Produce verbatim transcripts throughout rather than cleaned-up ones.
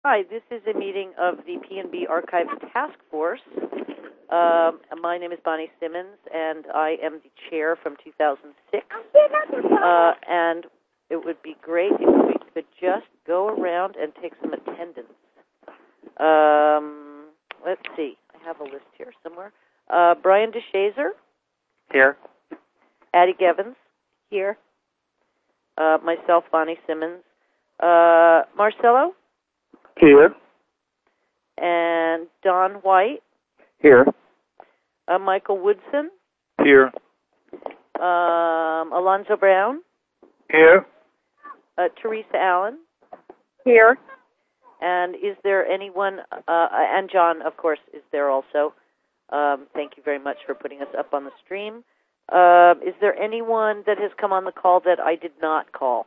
Hi, this is a meeting of the P N B Archives Task Force. Um, my name is Bonnie Simmons, and I am the chair from two thousand six. Uh, and it would be great if we could just go around and take some attendance. Um, let's see. I have a list here somewhere. Uh, Brian DeShazer. Here. Addie Gevins. Here. Uh, myself, Bonnie Simmons. Uh, Marcelo. Here. And Don White. Here. Uh, Michael Woodson. Here. Um, Alonzo Brown. Here. Uh, Teresa Allen. Here. And is there anyone, uh, and John, of course, is there also. Um, thank you very much for putting us up on the stream. Uh, is there anyone that has come on the call that I did not call?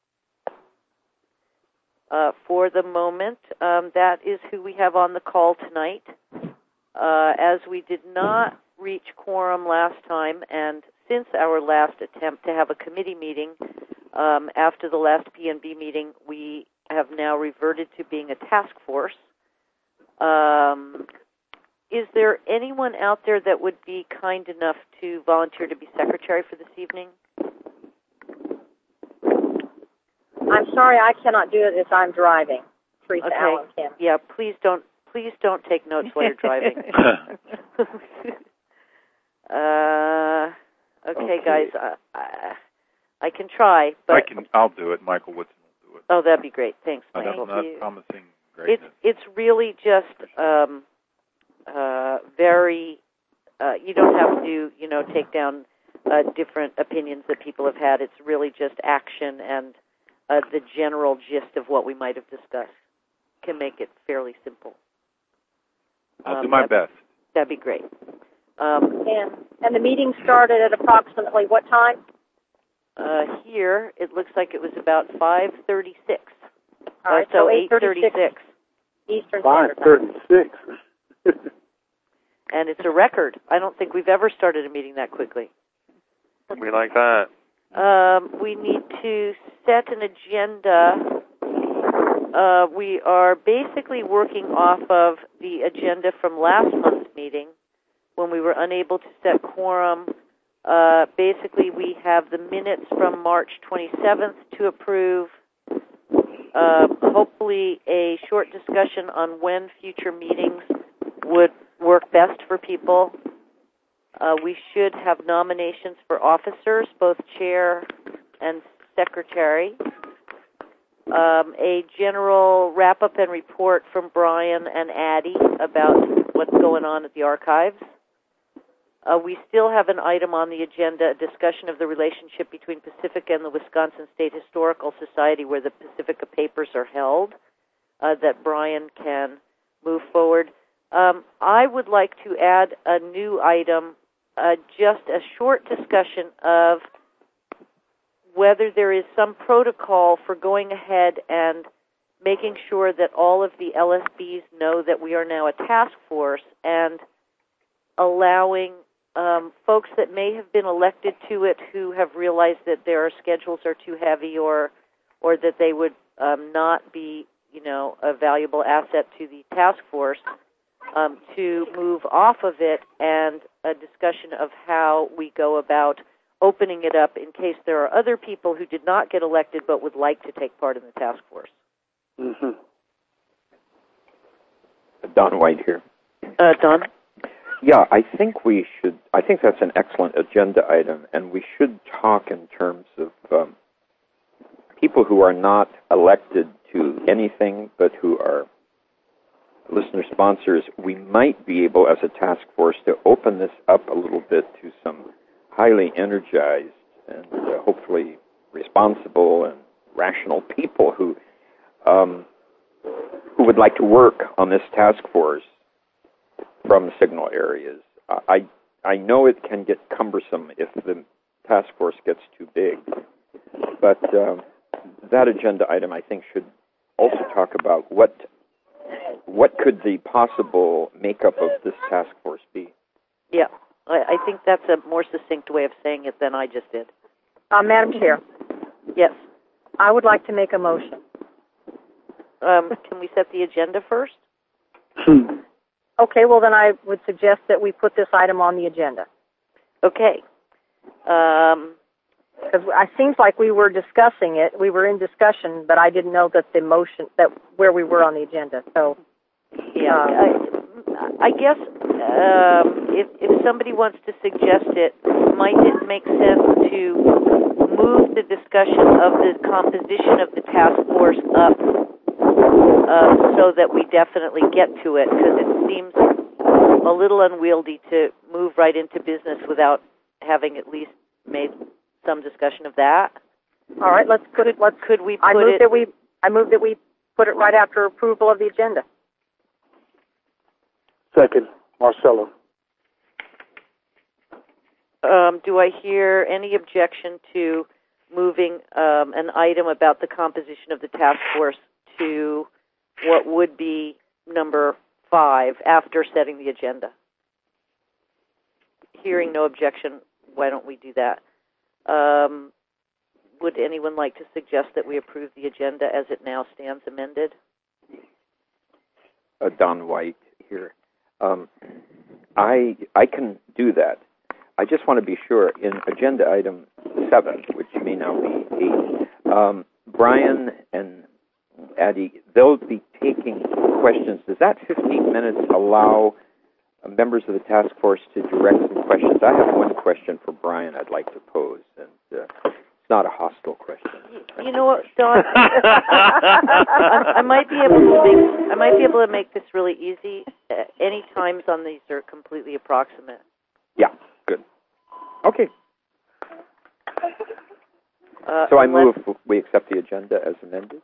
Uh, for the moment, um, that is who we have on the call tonight. Uh, as we did not reach quorum last time, and since our last attempt to have a committee meeting, um, after the last P N B meeting, we have now reverted to being a task force. Um, is there anyone out there that would be kind enough to volunteer to be secretary for this evening? I'm sorry, I cannot do it as I'm driving. Teresa Okay. Allen can. Yeah, please don't please don't take notes while you're driving. uh, okay, Okay. guys, uh, I, I can try, but I can. I'll do it. Michael Woodson will do it. oh, that'd be great. Thanks, I'm Michael. not you. promising It's greatness. it's really just um, uh, very. Uh, you don't have to, you know, take down uh, different opinions that people have had. It's really just action and uh, the general gist of what we might have discussed. Can make it fairly simple. I'll um, do my that'd, best. That'd be great. Um, And and the meeting started at approximately what time? uh, here, it looks like it was about five thirty-six. All right, uh, so so eight thirty-six. Eastern Five Standard Time. thirty-six. And it's a record. I don't think we've ever started a meeting that quickly. We like that. Um, we need to set an agenda. Uh, we are basically working off of the agenda from last month's meeting when we were unable to set quorum. Uh, basically, we have the minutes from March twenty-seventh to approve. Uh, hopefully, a short discussion on when future meetings would work best for people. Uh, we should have nominations for officers, both chair and secretary. Um, a general wrap-up and report from Brian and Addie about what's going on at the archives. Uh, we still have an item on the agenda, a discussion of the relationship between Pacifica and the Wisconsin State Historical Society, where the Pacifica papers are held, uh, that Brian can move forward. Um, I would like to add a new item, uh, just a short discussion of whether there is some protocol for going ahead and making sure that all of the L S Bs know that we are now a task force and allowing um, folks that may have been elected to it who have realized that their schedules are too heavy or or that they would um, not be, you know, a valuable asset to the task force, um, to move off of it, and a discussion of how we go about opening it up in case there are other people who did not get elected but would like to take part in the task force. Mm-hmm. Don White here. Uh, Don? Yeah, I think we should, I think that's an excellent agenda item, and we should talk in terms of um, people who are not elected to anything but who are listener sponsors. We might be able, as a task force, to open this up a little bit to some highly energized and uh, hopefully responsible and rational people who um, who would like to work on this task force from signal areas. I I know it can get cumbersome if the task force gets too big, but uh, that agenda item I think should also talk about what what could the possible makeup of this task force be. Yeah. I think that's a more succinct way of saying it than I just did. Uh, Madam Chair. Yes. I would like to make a motion. um, can we set the agenda first? Okay, well then I would suggest that we put this item on the agenda. Okay. Um, Because it seems like we were discussing it. We were in discussion, but I didn't know that the motion, that where we were on the agenda. So, yeah, um, I, I guess um, if, if somebody wants to suggest it, might it make sense to move the discussion of the composition of the task force up uh, so that we definitely get to it? Because it seems a little unwieldy to move right into business without having at least made some discussion of that. All right, let's put it. Let's. Could we put I move it? that we. I move that we put it right after approval of the agenda. Second, Marcello. Um, do I hear any objection to moving um, an item about the composition of the task force to what would be number five after setting the agenda? Hearing no objection, why don't we do that? Um, would anyone like to suggest that we approve the agenda as it now stands amended? Uh, Don White here. Um, I I can do that. I just want to be sure, in agenda item seven, which may now be eight, um, Brian and Addie, they'll be taking questions. Does that fifteen minutes allow members of the task force to direct some questions? I have one question for Brian I'd like to pose, and uh, it's not a hostile question. You know what, Don? I, I might be able to make I might be able to make this really easy. Uh, any times on these are completely approximate. Yeah, good. Okay. Uh, So I unless, move we accept the agenda as amended.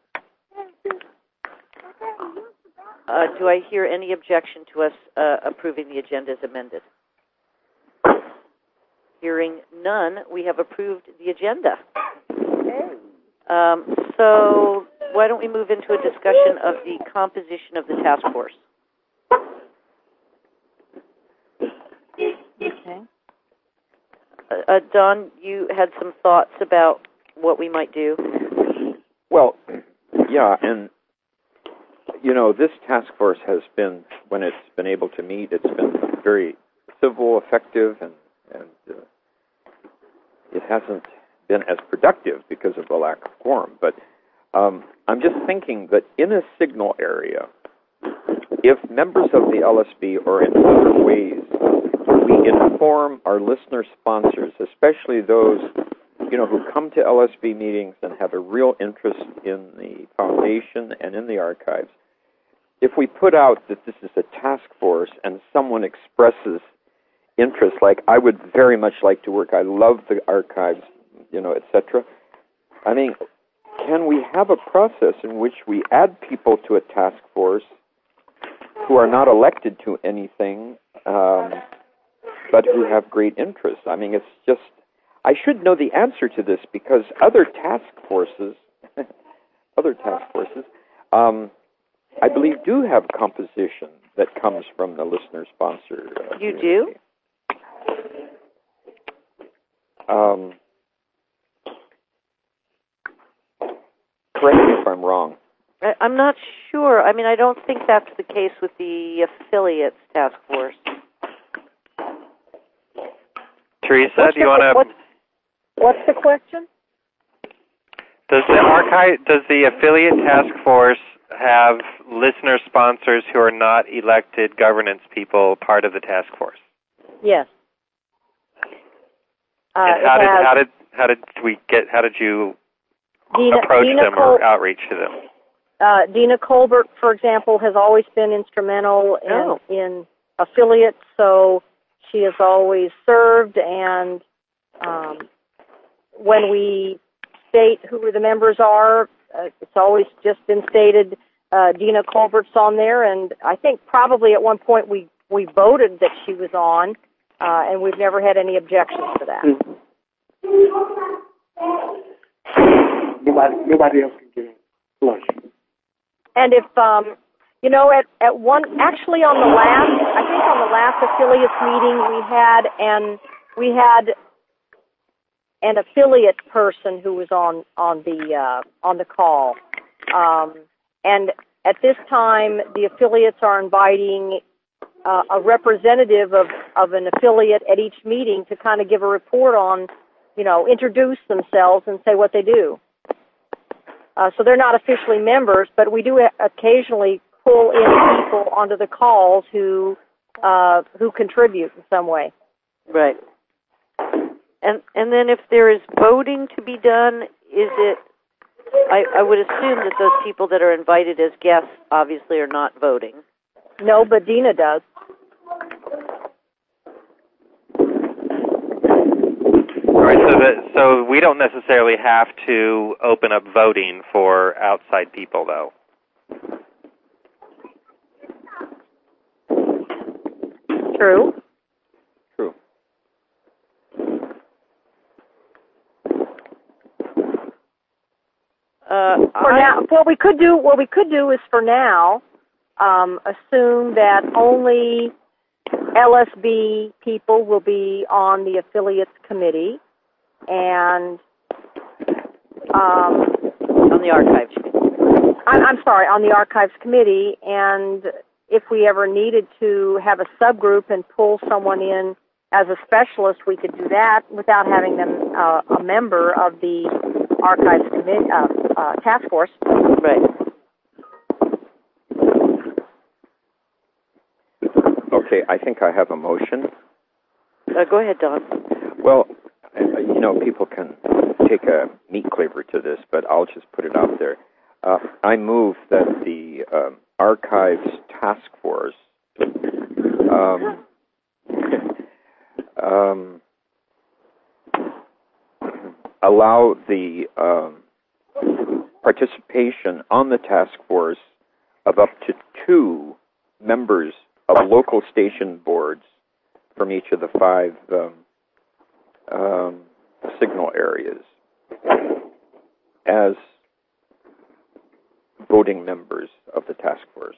Uh, do I hear any objection to us uh, approving the agenda as amended? Hearing none, we have approved the agenda. Okay. Um, so why don't we move into a discussion of the composition of the task force? Okay. Uh, uh, Don, you had some thoughts about what we might do. Well, yeah, and you know, this task force has been, when it's been able to meet, it's been very civil, effective, and, and uh, it hasn't been as productive because of the lack of quorum. But um, I'm just thinking that in a signal area, if members of the L S B or in other ways we inform our listener sponsors, especially those, you know, who come to L S B meetings and have a real interest in the foundation and in the archives, if we put out that this is a task force and someone expresses interest, like I would very much like to work, I love the archives, you know, et cetera. I mean, can we have a process in which we add people to a task force who are not elected to anything, um, but who have great interest? I mean, it's just, I should know the answer to this because other task forces, other task forces, um, I believe do have composition that comes from the listener-sponsor. Uh, You community. do? Um, correct me if I'm wrong. I, I'm not sure. I mean, I don't think that's the case with the affiliates task force. Teresa, What's do you the- want to? What's, what's the question? Does the archive, does the affiliate task force have listener sponsors who are not elected governance people part of the task force? Yes. Uh, and it how did has how did how did we get? How did you Dina, approach Dina them Col- or outreach to them? Uh, Dina Colbert, for example, has always been instrumental in, Oh. in affiliates, so she has always served, and um, when we state who the members are, uh, it's always just been stated uh, Dina Colbert's on there, and I think probably at one point we, we voted that she was on, uh, and we've never had any objections to that. Nobody, nobody else can get in flush. And if, um, you know, at, at one, actually on the last, I think on the last affiliates meeting we had, and we had an affiliate person who was on, on the, uh, on the call. Um, and at this time, the affiliates are inviting uh, a representative of, of an affiliate at each meeting to kind of give a report on, you know, introduce themselves and say what they do. Uh, so they're not officially members, but we do occasionally pull in people onto the calls who uh, who contribute in some way. Right. And and then if there is voting to be done, is it? I, I would assume that those people that are invited as guests obviously are not voting. No, but Dina does. All right, so that, so we don't necessarily have to open up voting for outside people, though. True. True. Uh, For I, now, what we could do, what we could do is for now, um, assume that only L S B people will be on the affiliates committee, and um, on the archives. I'm, I'm sorry, on the archives committee, and if we ever needed to have a subgroup and pull someone in as a specialist, we could do that without having them uh, a member of the archives committee uh, uh, task force. Right. Okay, I think I have a motion. Uh, go ahead, Don. Well, uh, you know, people can take a meat cleaver to this, but I'll just put it out there. Uh, I move that the um, Archives Task Force um, um, allow the um, participation on the task force of up to two members of local station boards from each of the five um, um, signal areas as voting members of the task force.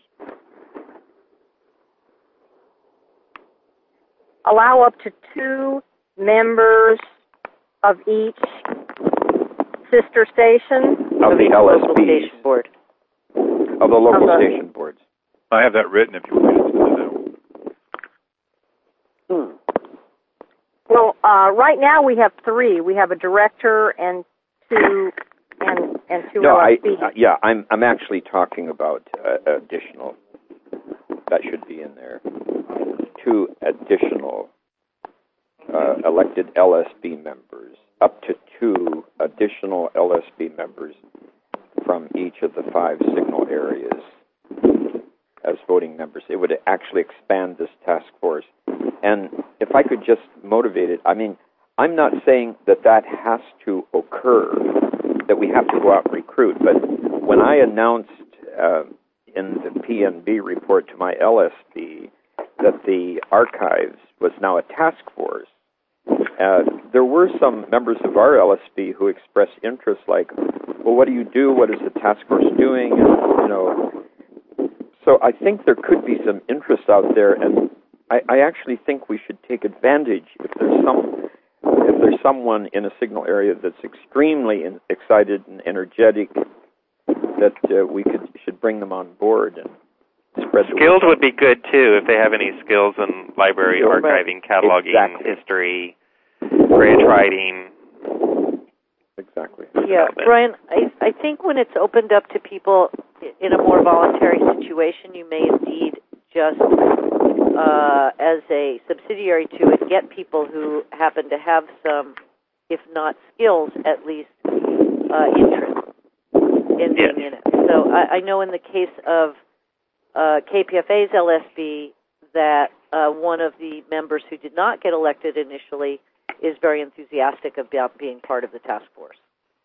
Allow up to two members of each sister station. Of the local L S Bs. station board. Of the local Of the- station boards. I have that written if you want me to do that. Well, uh, right now we have three. We have a director and two and and two No, I, L S Bs. uh, yeah, I'm I'm actually talking about uh, additional. That should be in there. Two additional uh, elected L S B members, up to two additional L S B members from each of the five signal areas as voting members. It would actually expand this task force. And if I could just motivate it, I mean, I'm not saying that that has to occur, that we have to go out and recruit, but when I announced uh, in the P N B report to my L S B that the archives was now a task force, uh, there were some members of our L S B who expressed interest, like, well, what do you do? What is the task force doing? And, you know, so I think there could be some interest out there, and I, I actually think we should take advantage if there's some if there's someone in a signal area that's extremely in, excited and energetic, that uh, we could should bring them on board and spread the Skills word. would be good, too, if they have any skills in library Sure. archiving, cataloging, Exactly. history, branch writing. Exactly. Yeah, Brian, I, I think when it's opened up to people in a more voluntary situation, you may indeed just, uh, as a subsidiary to it, get people who happen to have some, if not skills, at least uh, interest in being Yes. in it. So I, I know in the case of uh, K P F A's L S B that uh, one of the members who did not get elected initially is very enthusiastic about being part of the task force.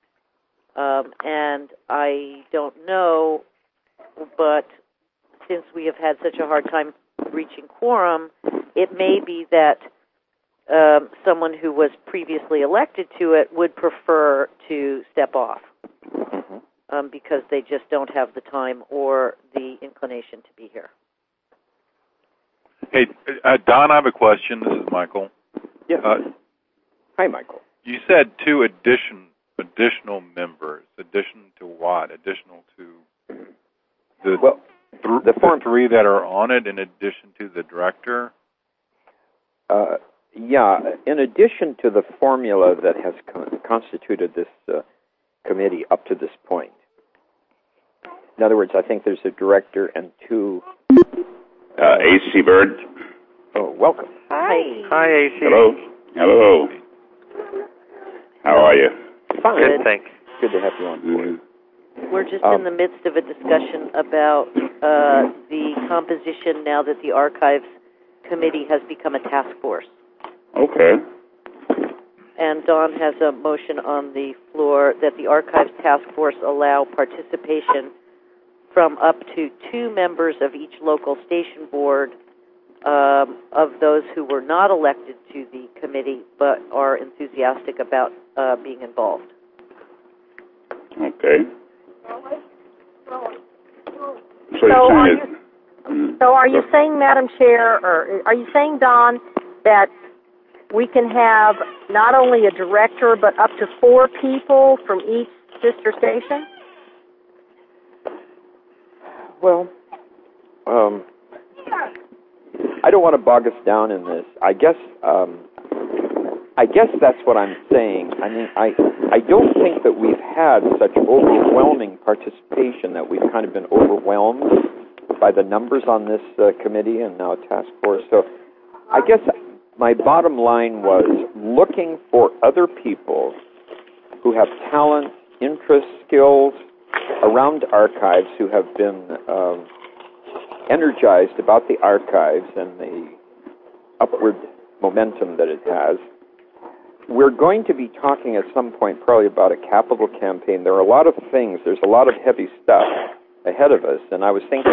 Um, and I don't know, but since we have had such a hard time reaching quorum, it may be that um, someone who was previously elected to it would prefer to step off Mm-hmm. um, because they just don't have the time or the inclination to be here. Hey, uh, Don, I have a question. This is Michael. Yeah. Uh, Hi, Michael. you said two addition additional members. Addition to what? Additional to The, Well, th- the the form- three that are on it, in addition to the director. Uh, yeah, in addition to the formula that has con- constituted this uh, committee up to this point. In other words, I think there's a director and two. Uh, A C Bird. Oh, welcome. Hi. Hi, A C. Hello. Hello. How are you? Fine. Good, thanks. Good to have you on board. Mm-hmm. We're just Um, in the midst of a discussion about uh, the composition now that the Archives Committee has become a task force. Okay. And Don has a motion on the floor that the Archives Task Force allow participation from up to two members of each local station board um, of those who were not elected to the committee but are enthusiastic about uh, being involved. Okay. So, So you're are saying you, it, mm, so are you saying, Madam Chair, or are you saying, Don, that we can have not only a director but up to four people from each sister station? Well, um, I don't want to bog us down in this. I guess, um, I guess that's what I'm saying. I mean, I, I don't think that we've had such overwhelming participation that we've kind of been overwhelmed by the numbers on this uh, committee and now task force. So, I guess my bottom line was looking for other people who have talent, interests, skills around archives, who have been um, energized about the archives and the upward momentum that it has. We're going to be talking at some point probably about a capital campaign. There are a lot of things, there's a lot of heavy stuff ahead of us, and I was thinking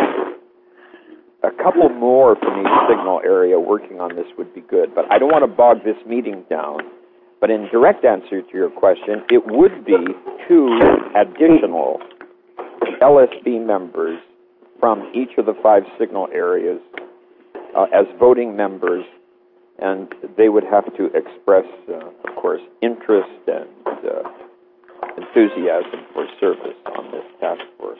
a couple more from each signal area working on this would be good, but I don't want to bog this meeting down. But in direct answer to your question, it would be two additional L S B members from each of the five signal areas uh, as voting members, and they would have to express, uh, of course, interest and uh, enthusiasm for service on this task force.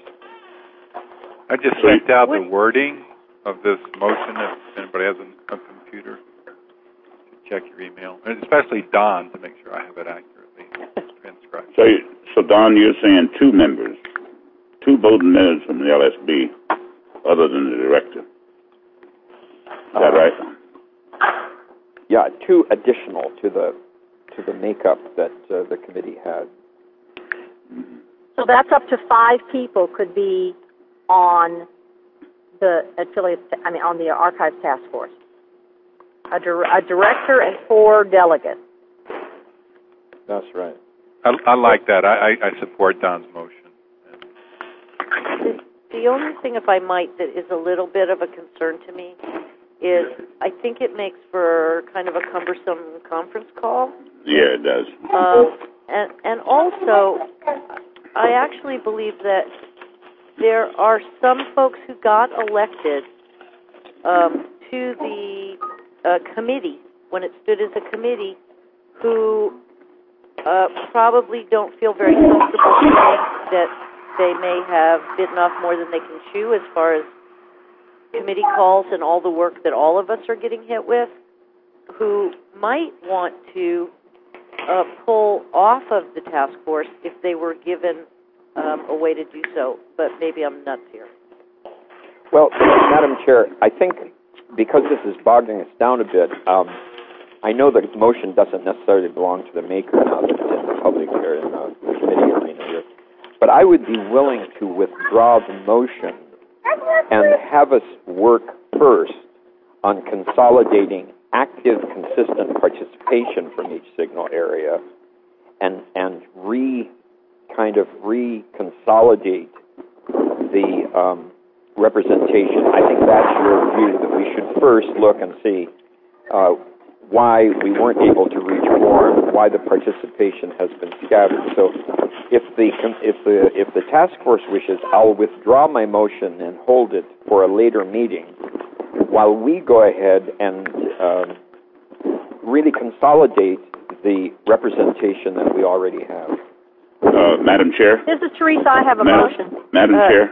I just sent out the wording of this motion if anybody has a, a computer to check your email, and especially Don to make sure I have it accurately transcribed. so, you, so Don, you're saying two members, two voting members from the L S B, other than the director. Is that Uh, right? Yeah, two additional to the to the makeup that uh, the committee had. So that's up to five people could be on the affiliate, I mean, on the Archives Task Force. A, dir- a director and four delegates. That's right. I, I like that. I, I, I support Don's motion. The, the only thing, if I might, that is a little bit of a concern to me is I think it makes for kind of a cumbersome conference call. Yeah, it does. Um, and, and also, I actually believe that there are some folks who got elected um, to the uh, committee, when it stood as a committee, who uh, probably don't feel very comfortable saying that they may have bitten off more than they can chew as far as committee calls and all the work that all of us are getting hit with, who might want to uh, pull off of the task force if they were given um, a way to do so. But maybe I'm nuts here. Well, Madam Chair, I think because this is bogging us down a bit, um, I know the motion doesn't necessarily belong to the maker now that it's in the public or in the committee arena here, but I would be willing to withdraw the motion and have us work first on consolidating active, consistent participation from each signal area and and re kind of reconsolidate the um, representation. I think that's your view, that we should first look and see uh, why we weren't able to reach quorum, why the participation has been scattered. So if the if the if the task force wishes, I'll withdraw my motion and hold it for a later meeting while we go ahead and um, really consolidate the representation that we already have. Uh, Madam Chair? This is Teresa. I have a Madam, motion. Madam Uh, Chair?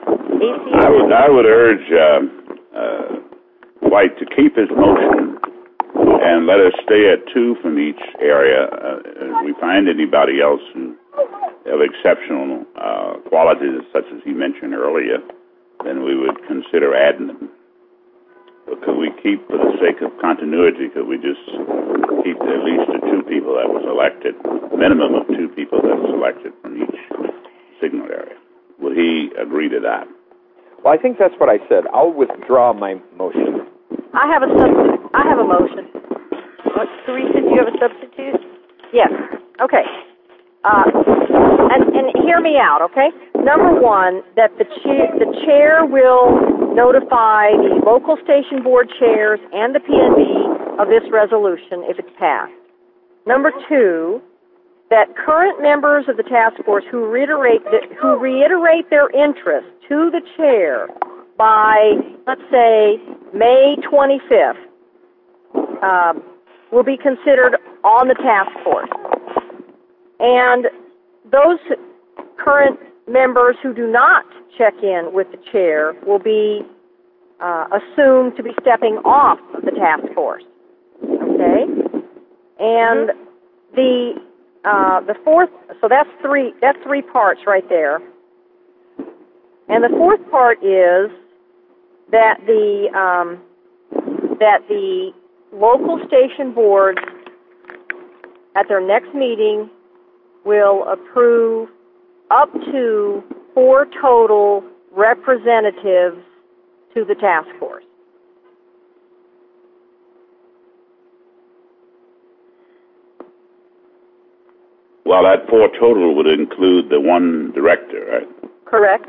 C. I would, I would urge uh, uh, White to keep his motion and let us stay at two from each area. Uh, if we find anybody else who have exceptional uh, qualities, such as he mentioned earlier, then we would consider adding them. But could we keep, for the sake of continuity, could we just keep at least the two people that was elected, minimum of two people that was elected from each signal area? Would he agree to that? Well, I think that's what I said. I'll withdraw my motion. I have a substitute. I have a motion. What, Teresa, do you have a substitute? Yes. Okay. Uh, and, and hear me out, okay? Number one, that the, cha- the chair will notify the local station board chairs and the P N B of this resolution if it's passed. Number two, that current members of the task force who reiterate the, who reiterate their interest to the chair by, let's say, May twenty-fifth, um, will be considered on the task force. And those current members who do not check in with the chair will be uh, assumed to be stepping off of the task force. Okay? And the uh, the fourth, so that's three. That's three parts right there. And the fourth part is that the um, that the local station boards at their next meeting will approve up to four total representatives to the task force. Well, that four total would include the one director, right? Correct.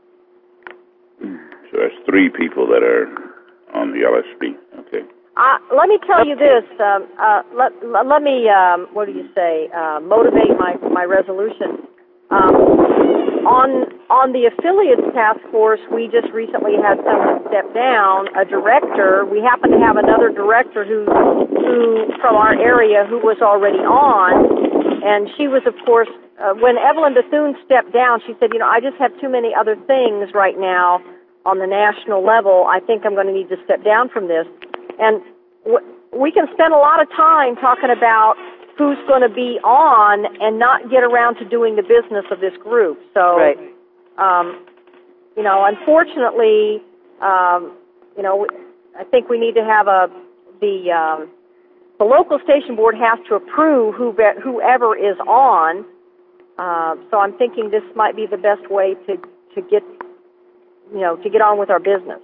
So that's three people that are on the L S B. Okay. Uh, let me tell you this. Um, uh, let, let, let me, um, what do you say, uh, motivate my, my resolution. Um, on on the affiliates task force, we just recently had someone step down, a director. We happen to have another director who, who from our area who was already on, and she was, of course, uh, when Evelyn Bethune stepped down, she said, you know, I just have too many other things right now on the national level. I think I'm going to need to step down from this. And w- we can spend a lot of time talking about who's going to be on and not get around to doing the business of this group. So, right. um, you know, unfortunately, um, you know, I think we need to have a the um, the local station board has to approve who whoever is on. Uh, so I'm thinking this might be the best way to to get you know to get on with our business.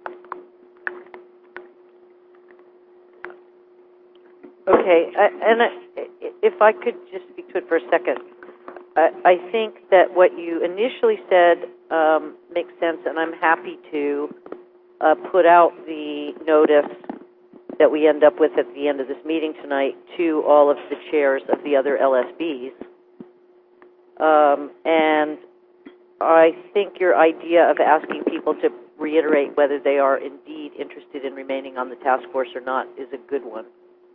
Okay, I, and I, if I could just speak to it for a second, I, I think that what you initially said um, makes sense, and I'm happy to uh, put out the notice that we end up with at the end of this meeting tonight to all of the chairs of the other L S Bs. Um, and I think your idea of asking people to reiterate whether they are indeed interested in remaining on the task force or not is a good one.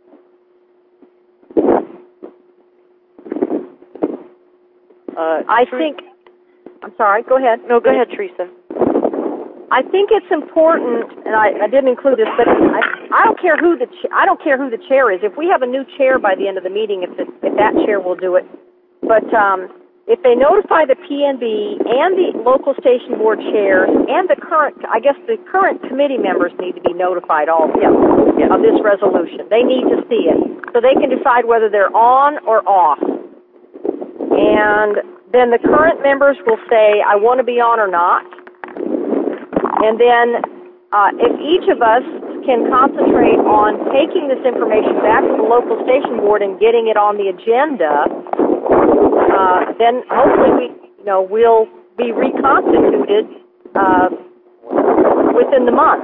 Uh, I Ter- think, I'm sorry, go ahead. No, go ahead, Teresa. I think it's important, and I, I didn't include this, but I, I don't care who the ch- I don't care who the chair is. If we have a new chair by the end of the meeting, if, it, if that chair will do it. But um, if they notify the P N B and the local station board chairs and the current, I guess the current committee members need to be notified also yeah. of this resolution. They need to see it so they can decide whether they're on or off. And then the current members will say, I want to be on or not. And then uh, if each of us can concentrate on taking this information back to the local station board and getting it on the agenda, uh, then hopefully we, you know, we'll be reconstituted uh, within the month.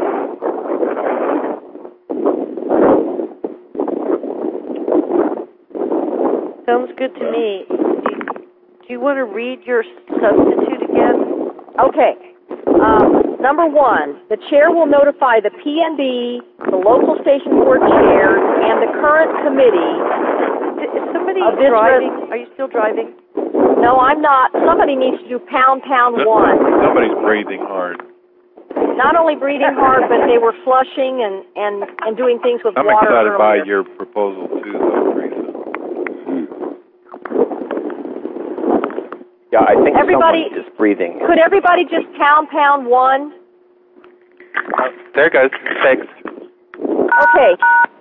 Sounds good to me. Do you, do you want to read your substitute again? Okay. Um, number one, the chair will notify the P N B, the local station board chairs, and the current committee. Is somebody of this driving? res- Are you still driving? No, I'm not. Somebody needs to do pound, pound one. Somebody's breathing hard. Not only breathing hard, but they were flushing and, and, and doing things with I'm water excited earlier. by your proposal, too, though, Teresa. Yeah, I think Everybody- someone is breathing. Could everybody just pound, pound one? Oh, there it goes. Thanks. Okay.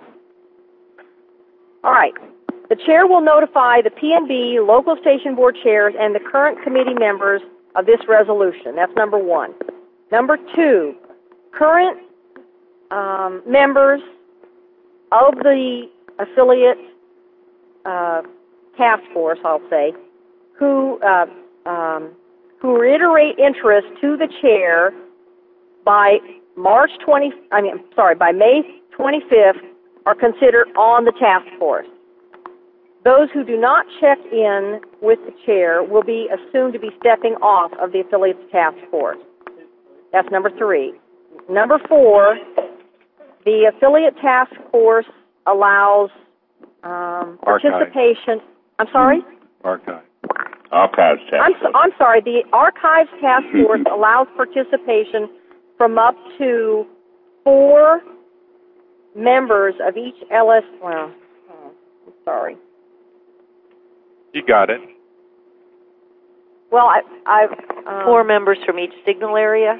All right. The chair will notify the P N B, local station board chairs, and the current committee members of this resolution. That's number one. Number two, current um, members of the affiliate uh, task force, I'll say, who uh, um, who reiterate interest to the chair by March twentieth, I mean, sorry, by May twenty-fifth, are considered on the task force. Those who do not check in with the chair will be assumed to be stepping off of the affiliate's task force. That's number three. Number four, the affiliate task force allows um, participation. I'm sorry? Archive. Archives task I'm, force. I'm sorry. The Archives Task Force allows participation from up to four members of each L S. Well, oh, I'm sorry. You got it. Well, I, I've um, Four members from each signal area.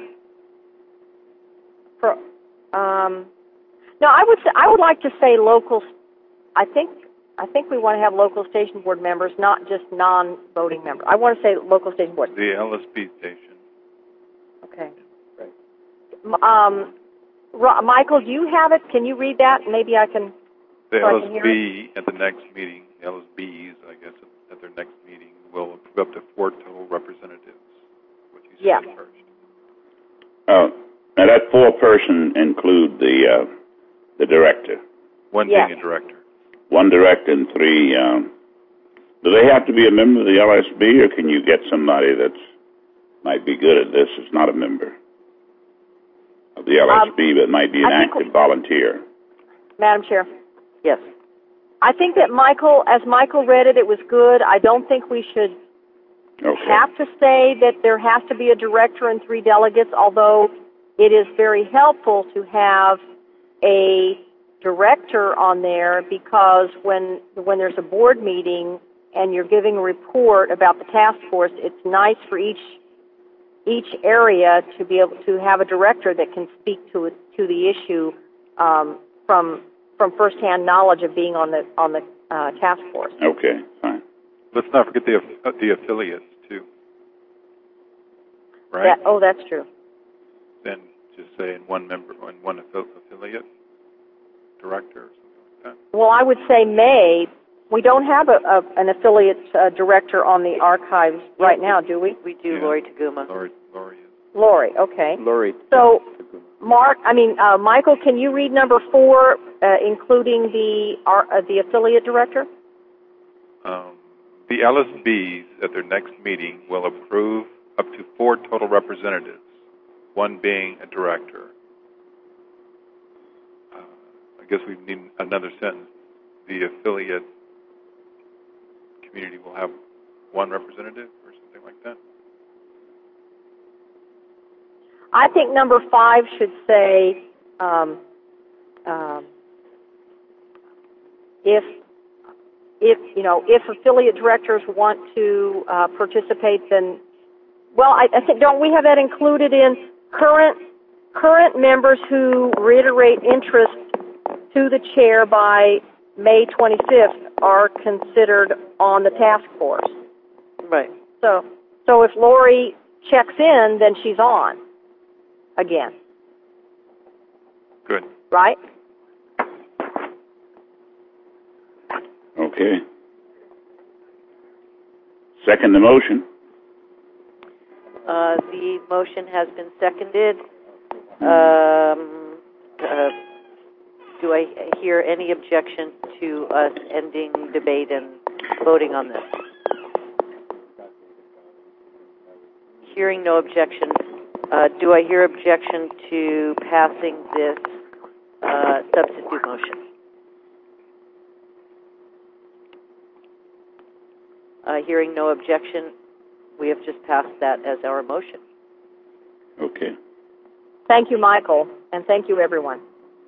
Pro, um, no, I would say, I would like to say local. I think I think we want to have local station board members, not just non-voting members. I want to say local station board. The L S B station. Okay. Um, Ro- Michael, do you have it? Can you read that? Maybe I can. The so I can hear L S B at the next meeting, L S Bs, I guess, at their next meeting, will approve up to four total representatives. What you said Yeah. first. Uh, now that four person include the uh, the director, One Yes. being a director. one director and three. Um, do they have to be a member of the L S B, or can you get somebody that's might be good at this? Is not a member of the L S B, Um, but might be an I think active we- volunteer. Madam Chair. Yes. I think that Michael, as Michael read it, it was good. I don't think we should Okay. have to say that there has to be a director and three delegates, although it is very helpful to have a director on there, because when when there's a board meeting and you're giving a report about the task force, it's nice for each each area to be able to have a director that can speak to it, to the issue um, from from firsthand knowledge of being on the on the uh, task force. Okay, fine. Let's not forget the aff- the affiliates, too. Right? That, oh, that's true. Then just say in one member, in one affi- affiliate, director or something like that. Well, I would say May. We don't have a, a an affiliate uh, director on the archives right now, do we? We do, Yeah. Lori Taguma. Lori, Lori is. Lori, okay. Lori. So, Mark, I mean, uh, Michael, can you read number four, uh, including the uh, the affiliate director? Um, the L S Bs at their next meeting will approve up to four total representatives, one being a director. Uh, I guess we need another sentence. The affiliate community will have one representative or something like that. I think number five should say, um, um, if if you know if affiliate directors want to uh, participate, then well, I, I think don't we have that included in current current members who reiterate interest to the chair by May twenty-fifth are considered on the task force. Right. So so if Lori checks in, then she's on again, Good. right? Okay. Second the motion. Uh, the motion has been seconded. Um, uh, do I hear any objection to us ending debate and voting on this? Hearing no objection, uh, do I hear objection to passing this uh, substitute motion? Uh, hearing no objection, we have just passed that as our motion. Okay. Thank you, Michael, and thank you, everyone.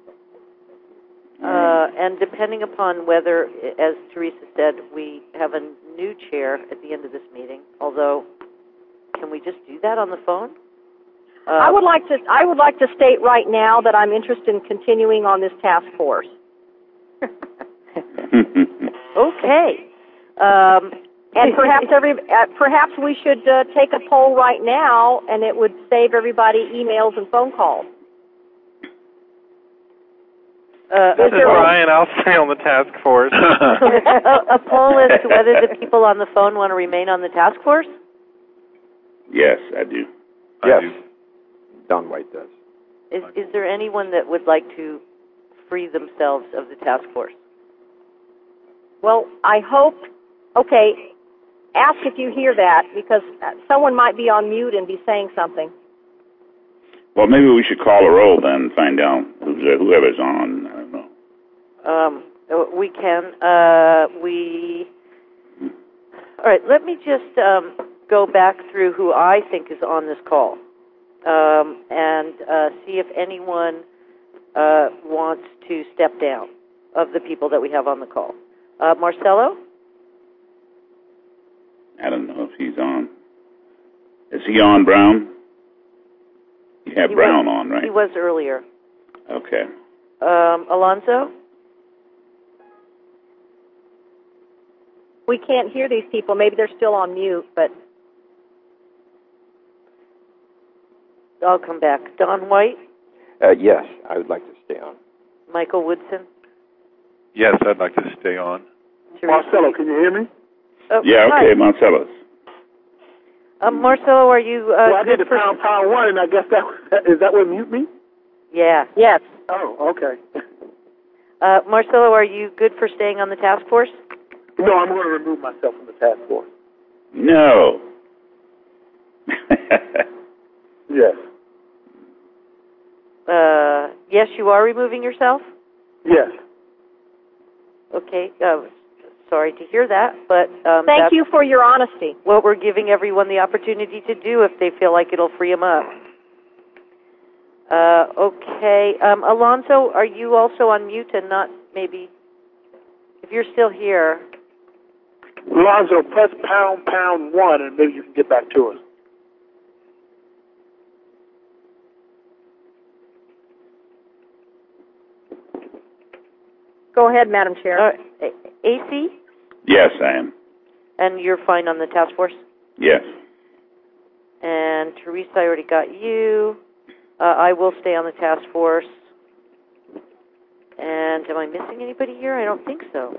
Uh, and depending upon whether, as Teresa said, we have a new chair at the end of this meeting, although, can we just do that on the phone? Uh, I would like to I would like to state right now that I'm interested in continuing on this task force. Okay. Um, and perhaps every uh, perhaps we should uh, take a poll right now, and it would save everybody emails and phone calls. Uh, this is Ryan. I'll stay on the task force. a, a poll as to whether the people on the phone want to remain on the task force? Yes, I do. Yes. I do. Don White does. Is, is there anyone that would like to free themselves of the task force? Well, I hope, okay, ask if you hear that, because someone might be on mute and be saying something. Well, maybe we should call a roll then and find out who's, uh, whoever's on. I don't know. Um, we can. Uh, we. All right. Let me just um, go back through who I think is on this call, um, and uh, see if anyone uh, wants to step down of the people that we have on the call. Uh, Marcelo? I don't know if he's on. Is he on, Brown? You have he Brown was, on, right? He was earlier. Okay. Um, Alonzo? We can't hear these people. Maybe they're still on mute, but... I'll come back. Don White? Uh, yes, I would like to stay on. Michael Woodson? Yes, I'd like to stay on. Marcelo, can you hear me? Oh, Yeah, okay, hi. Marcellus. Um, Marcelo, are you uh, well, I good did the for... pound pound one, and I guess that is that what mute me? Yeah. Yes. Oh, okay. Uh, Marcelo, are you good for staying on the task force? No, I'm going to remove myself from the task force. No. Yes. Uh, yes, you are removing yourself? Yes. Okay. Uh, sorry to hear that, but um, Thank that's you for your honesty. what we're giving everyone the opportunity to do if they feel like it'll free them up. Uh, okay. Um, Alonzo, are you also on mute and not maybe... If you're still here... Alonzo, press pound pound one, and maybe you can get back to us. Go ahead, Madam Chair. Uh, A C? Yes, I am. And you're fine on the task force? Yes. And Teresa, I already got you. Uh, I will stay on the task force. And am I missing anybody here? I don't think so.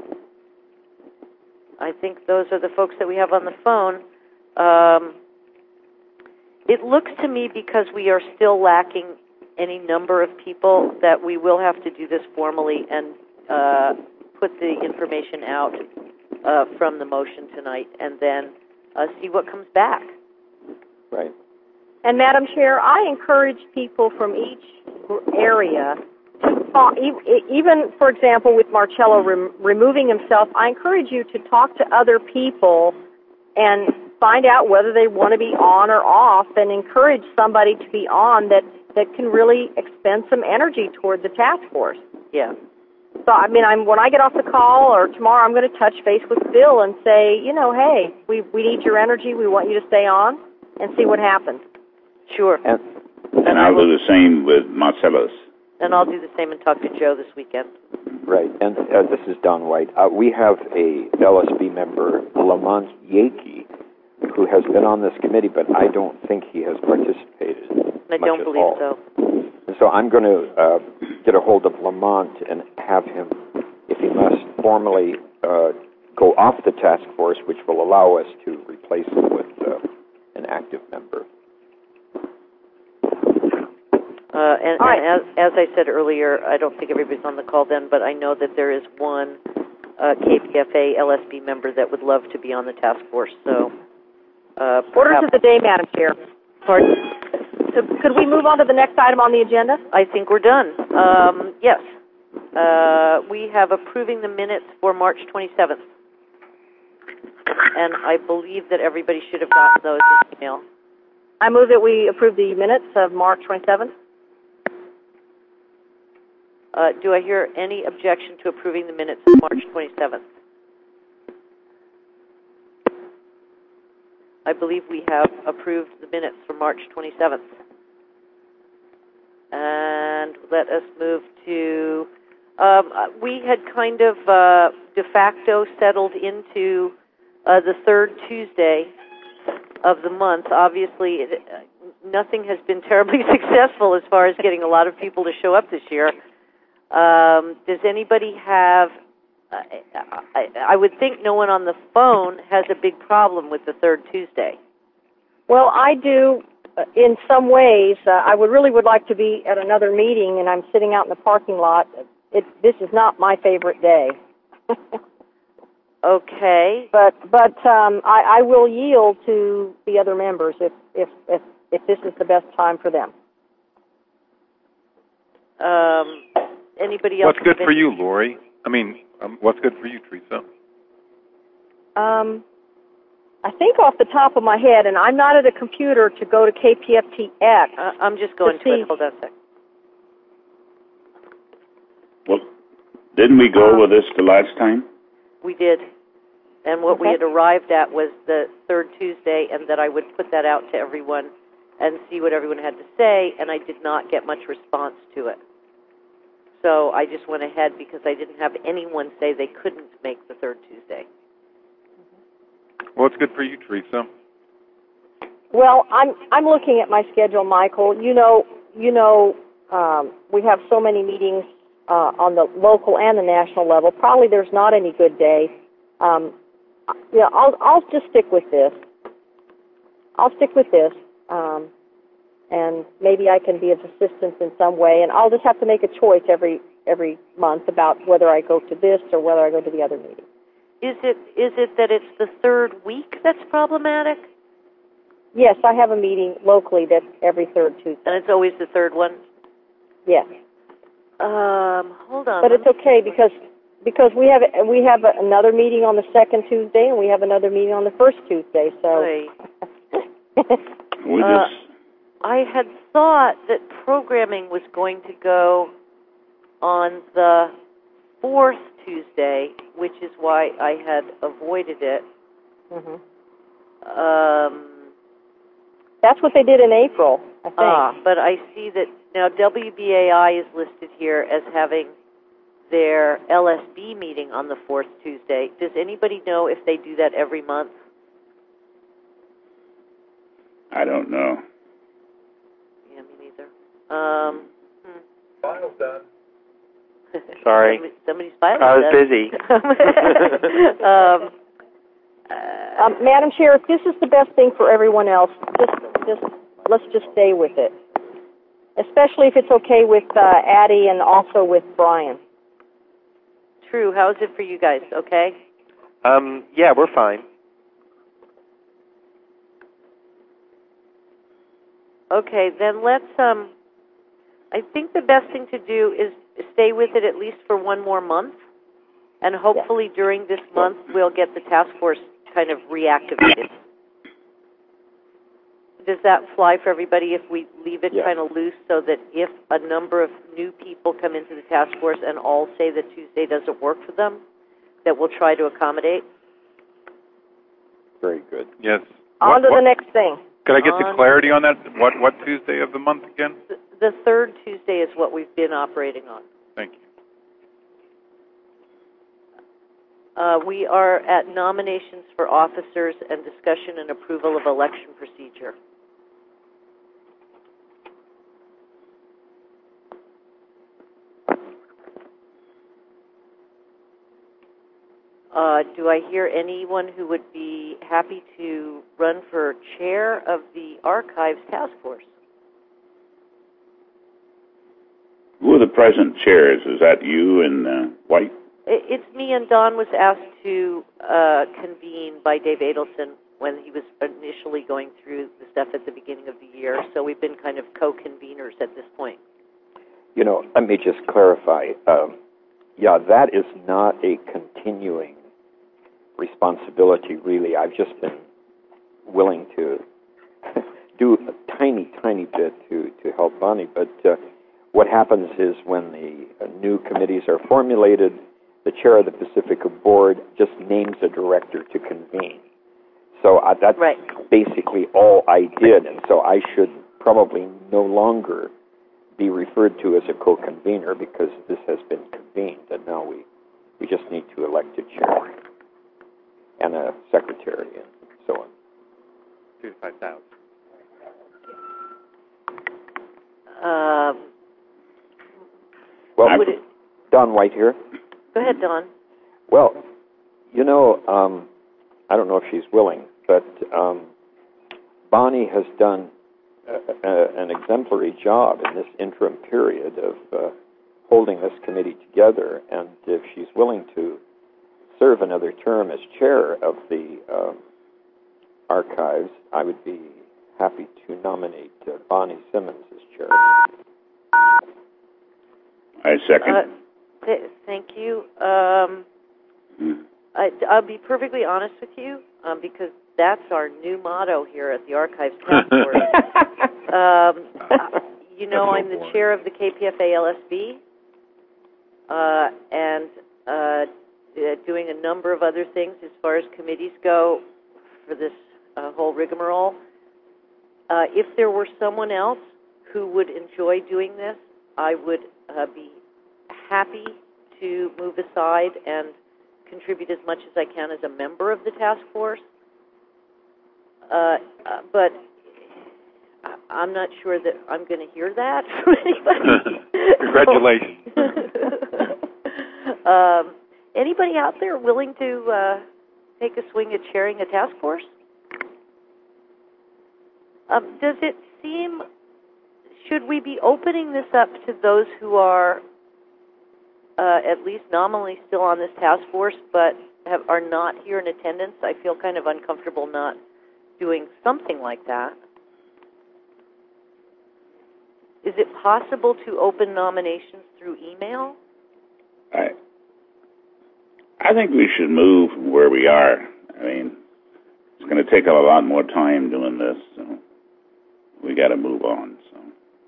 I think those are the folks that we have on the phone. Um, it looks to me, because we are still lacking any number of people, that we will have to do this formally and uh, put the information out uh, from the motion tonight, and then uh, see what comes back. Right. And Madam Chair, I encourage people from each area to talk, even, for example, with Marcello rem- removing himself, I encourage you to talk to other people and find out whether they want to be on or off, and encourage somebody to be on that, that can really expend some energy toward the task force. Yeah. So, I mean, I'm, when I get off the call or tomorrow, I'm going to touch base with Bill and say, you know, hey, we, we need your energy. We want you to stay on, and see what happens. Sure. And, And I'll do the same with Marcellus. And I'll do the same and talk to Joe this weekend. right. And uh, this is Don White. Uh, we have a L S B member, Lamont Yakey, who has been on this committee, but I don't think he has participated. I much don't at believe all. so. And so I'm going to uh, get a hold of Lamont and have him, if he must, formally uh, go off the task force, which will allow us to replace him with uh, an active member. Uh, and All right. and as, as I said earlier, I don't think everybody's on the call then, but I know that there is one uh, K P F A L S B member that would love to be on the task force. So, uh, Orders perhaps, of the day, Madam Chair. pardon? So could we move on to the next item on the agenda? I think we're done. Um, yes. Uh, we have approving the minutes for March twenty-seventh. and I believe that everybody should have gotten those in email. I move that we approve the minutes of March twenty-seventh. Uh, do I hear any objection to approving the minutes of March twenty-seventh? I believe we have approved the minutes for March twenty-seventh. And let us move to, um, we had kind of uh, de facto settled into uh, the third Tuesday of the month. Obviously, it, uh, nothing has been terribly successful as far as getting a lot of people to show up this year. Um, does anybody have, uh, I, I would think no one on the phone has a big problem with the third Tuesday. Well, I do uh, in some ways. Uh, I would really would like to be at another meeting, and I'm sitting out in the parking lot. It, this is not my favorite day. Okay. But but um, I, I will yield to the other members if, if, if, if this is the best time for them. Um, anybody else? What's good for you, Lori? I mean, um, what's good for you, Teresa? Um, I think off the top of my head, and I'm not at a computer to go to K P F T X. Uh, I'm just going to, to it. Hold on a second. Well, didn't we go over this the last time? We did. And what okay. we had arrived at was the third Tuesday, and that I would put that out to everyone and see what everyone had to say, and I did not get much response to it. So I just went ahead because I didn't have anyone say they couldn't make the third Tuesday. What's good for you, Teresa? Well, I'm I'm looking at my schedule, Michael. You know, you know, um, we have so many meetings uh, on the local and the national level. Probably there's not any good day. Um, yeah, I'll I'll just stick with this. I'll stick with this, um, and maybe I can be of assistance in some way. And I'll just have to make a choice every every month about whether I go to this or whether I go to the other meeting. Is it is it that it's the third week that's problematic? Yes, I have a meeting locally that's every third Tuesday. And it's always the third one? Yes. Um, hold on. But it's okay because because we have we have another meeting on the second Tuesday and we have another meeting on the first Tuesday. So. we uh, just. I had thought that programming was going to go on the fourth Tuesday, which is why I had avoided it. Mm-hmm. Um, That's what they did in April, I think. Ah, but I see that now W B A I is listed here as having their L S B meeting on the fourth Tuesday. Does anybody know if they do that every month? I don't know. Yeah, me neither. Um, hmm. File's done. Sorry. Somebody, somebody's file I was done. busy. um, uh, um, Madam Chair, if this is the best thing for everyone else, just just let's just stay with it. Especially if it's okay with uh, Addie and also with Brian. True. How is it for you guys? Okay? Um, yeah, we're fine. Okay, then let's, um, I think the best thing to do is stay with it at least for one more month, and hopefully yes. during this month we'll get the task force kind of reactivated. Does that fly for everybody if we leave it yes. kind of loose so that if a number of new people come into the task force and all say that Tuesday doesn't work for them, that we'll try to accommodate? Very good. Yes. On what, to what, the next thing. Could I get on the clarity on that? What what Tuesday of the month again? The, the third Tuesday is what we've been operating on. Thank you. Uh, we are at nominations for officers and discussion and approval of election procedure. Uh, do I hear anyone who would be happy to run for chair of the Archives Task Force? Who are the present chairs? Is that you and uh, White? It's me, and Don was asked to uh, convene by Dave Adelson when he was initially going through the stuff at the beginning of the year, so we've been kind of co-conveners at this point. You know, let me just clarify. Um, yeah, that is not a continuing responsibility, really. I've just been willing to do a tiny, tiny bit to, to help Bonnie. But uh, what happens is when the uh, new committees are formulated, the chair of the Pacifica board just names a director to convene. So uh, that's right. basically all I did, and so I should probably no longer be referred to as a co-convener because this has been convened, and now we, we just need to elect a chair and a secretary and so on. Two to five thousand. Um, well, would it, Don White here. Go ahead, Don. Well, you know, um, I don't know if she's willing, but um, Bonnie has done a, a, an exemplary job in this interim period of uh, holding this committee together, and if she's willing to serve another term as chair of the uh, archives, I would be happy to nominate uh, Bonnie Simmons as chair. I second. Uh, th- thank you. Um, mm. I, I'll be perfectly honest with you, um, because that's our new motto here at the Archives Task Force. um, you know, I'm the chair of the K P F A L S B, uh, and uh, doing a number of other things as far as committees go for this uh, whole rigmarole. Uh, if there were someone else who would enjoy doing this, I would uh, be happy to move aside and contribute as much as I can as a member of the task force. Uh, uh, but I'm not sure that I'm going to hear that from anybody. Congratulations. um, anybody out there willing to uh, take a swing at chairing a task force? Um, does it seem, should we be opening this up to those who are uh, at least nominally still on this task force but have, are not here in attendance? I feel kind of uncomfortable not doing something like that. Is it possible to open nominations through email? I, I think we should move from where we are. I mean, it's going to take a lot more time doing this, so we got to move on. So.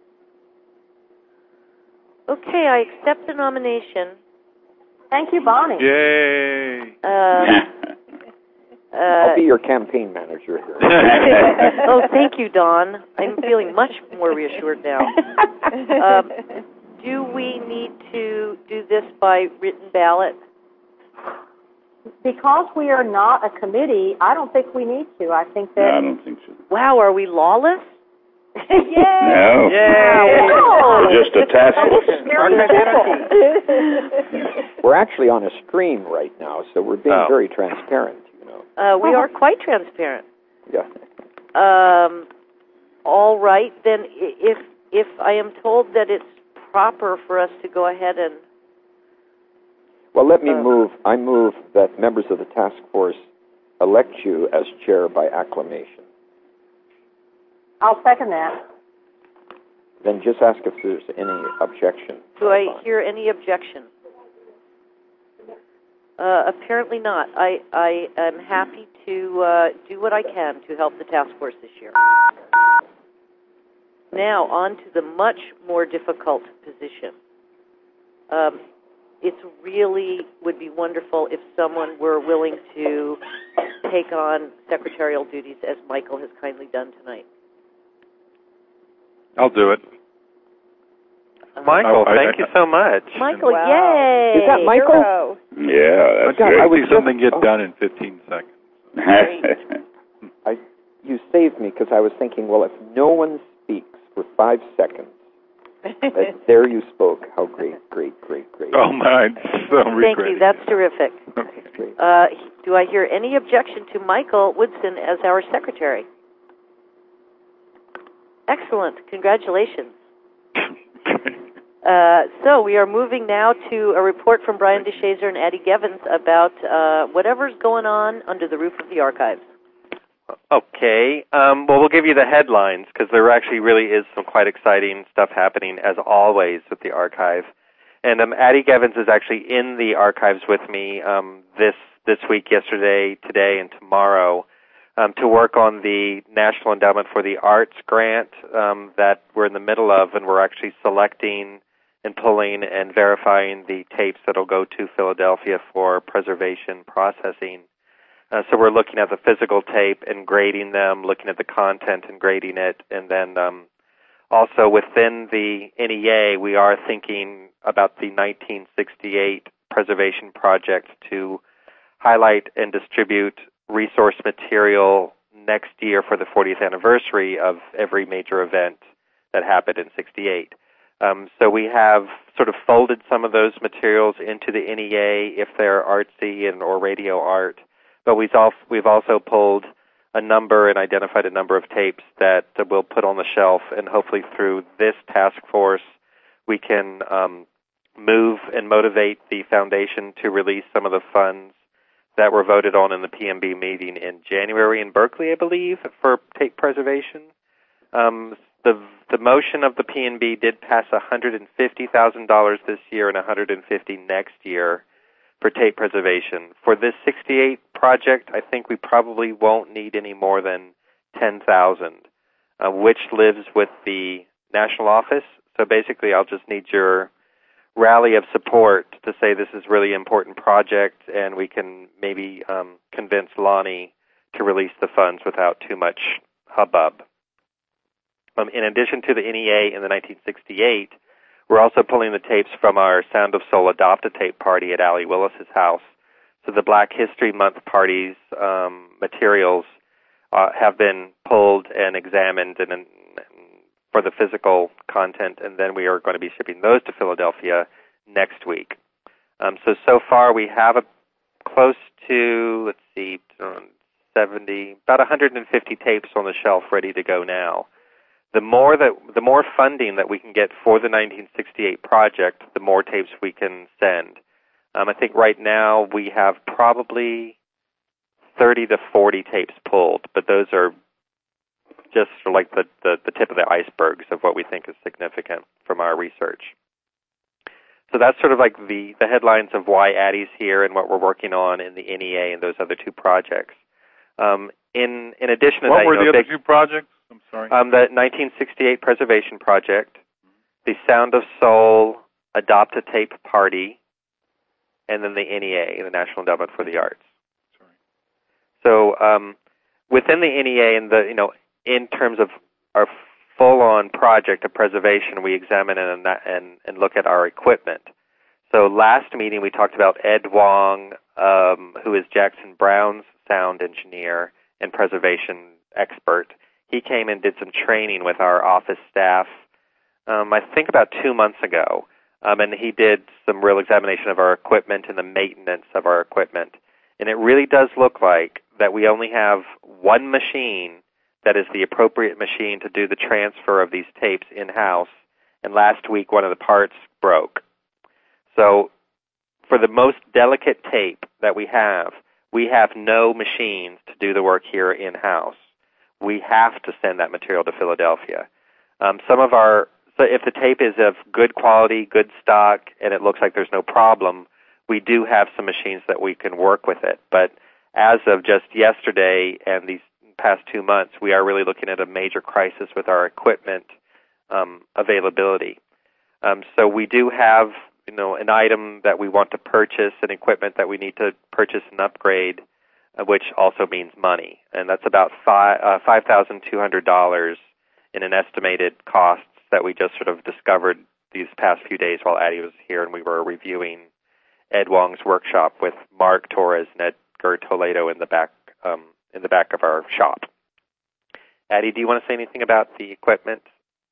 Okay, I accept the nomination. Thank you, Bonnie. Yay! Uh, uh, I'll be your campaign manager here. Oh, thank you, Don. I'm feeling much more reassured now. Um, do we need to do this by written ballot? Because we are not a committee, I don't think we need to. I think that... No, I don't think so. Wow, are we lawless? Yay! No. Yay! No. We're just a task We're actually on a stream right now, so we're being Oh. very transparent, you know. Uh, we are quite transparent. Yeah. Um, all right, then i- if if I am told that it's proper for us to go ahead and... Well, let me Uh, move. I move that members of the task force elect you as chair by acclamation. I'll second that. Then just ask if there's any objection. Do I hear any objection? Uh, apparently not. I, I am happy to uh, do what I can to help the task force this year. Now, on to the much more difficult position. Um, it really would be wonderful if someone were willing to take on secretarial duties, as Michael has kindly done tonight. I'll do it. Michael, I- I- thank you so much. Michael, Wow. yay! Is that Michael? Hero. Yeah, that's God, great. I I was see something just- get done in fifteen seconds. I, you saved me because I was thinking, well, if no one speaks for five seconds, but there you spoke. How great, great, great, great. Oh, my. I'm so Thank regretting you. That's terrific. Okay. Great. Uh, do I hear any objection to Michael Woodson as our secretary? Excellent. Congratulations. Uh, so we are moving now to a report from Brian DeShazer and Addie Gevins about uh, whatever's going on under the roof of the archives. Okay. Um, well, we'll give you the headlines because there actually really is some quite exciting stuff happening, as always, with the archive. And um, Addie Gevins is actually in the archives with me um, this this week, yesterday, today, and tomorrow um, to work on the National Endowment for the Arts grant um, that we're in the middle of, and we're actually selecting and pulling and verifying the tapes that will go to Philadelphia for preservation processing. Uh, so we're looking at the physical tape and grading them, looking at the content and grading it, and then um, also within the N E A, we are thinking about the nineteen sixty-eight preservation project to highlight and distribute resource material next year for the fortieth anniversary of every major event that happened in sixty-eight. Um, so we have sort of folded some of those materials into the N E A if they're artsy and or radio art, but we've also, we've also pulled a number and identified a number of tapes that uh, we'll put on the shelf, and hopefully through this task force we can um, move and motivate the foundation to release some of the funds that were voted on in the P M B meeting in January in Berkeley, I believe, for tape preservation. Um, the the motion of the P M B did pass one hundred fifty thousand dollars this year and one hundred fifty thousand dollars next year for tape preservation. For this sixty-eight project, I think we probably won't need any more than ten thousand dollars, uh, which lives with the national office. So basically, I'll just need your rally of support to say this is a really important project, and we can maybe um, convince Lonnie to release the funds without too much hubbub. Um, in addition to the N E A in the nineteen sixty-eight, we're also pulling the tapes from our Sound of Soul Adopt-A-Tape party at Allie Willis's house. So the Black History Month party's um, materials uh, have been pulled and examined and, and for the physical content, and then we are going to be shipping those to Philadelphia next week. Um, so, so far we have a close to, let's see, seventy, about one hundred fifty tapes on the shelf ready to go now. The more that, the more funding that we can get for the nineteen sixty-eight project, the more tapes we can send. Um, I think right now we have probably thirty to forty tapes pulled, but those are just sort of like the, the, the tip of the icebergs of what we think is significant from our research. So that's sort of like the, the headlines of why Addie's here and what we're working on in the N E A and those other two projects. Um, in in addition to what that, were you know, the other big, two projects? I'm sorry. Um, the nineteen sixty-eight Preservation Project, the Sound of Soul Adopt-A-Tape Party, and then the N E A, the National Endowment for the Arts. Sorry. So um, within the N E A, and the you know, in terms of our full-on project of preservation, we examine and, and, and look at our equipment. So last meeting we talked about Ed Wong, um, who is Jackson Brown's sound engineer and preservation expert. He came and did some training with our office staff, um, I think about two months ago, um, and he did some real examination of our equipment and the maintenance of our equipment. And it really does look like that we only have one machine that is the appropriate machine to do the transfer of these tapes in-house, and last week one of the parts broke. So for the most delicate tape that we have, we have no machines to do the work here in-house. We have to send that material to Philadelphia. Um, some of our, so if the tape is of good quality, good stock, and it looks like there's no problem, we do have some machines that we can work with it. But as of just yesterday and these past two months, we are really looking at a major crisis with our equipment um, availability. Um, so we do have, you know, an item that we want to purchase, an equipment that we need to purchase and upgrade, uh, which also means money, and that's about five uh, five thousand two hundred dollars in an estimated costs that we just sort of discovered these past few days while Addie was here, and we were reviewing Ed Wong's workshop with Mark Torres and Edgar Toledo in the back um, in the back of our shop. Addie, do you want to say anything about the equipment?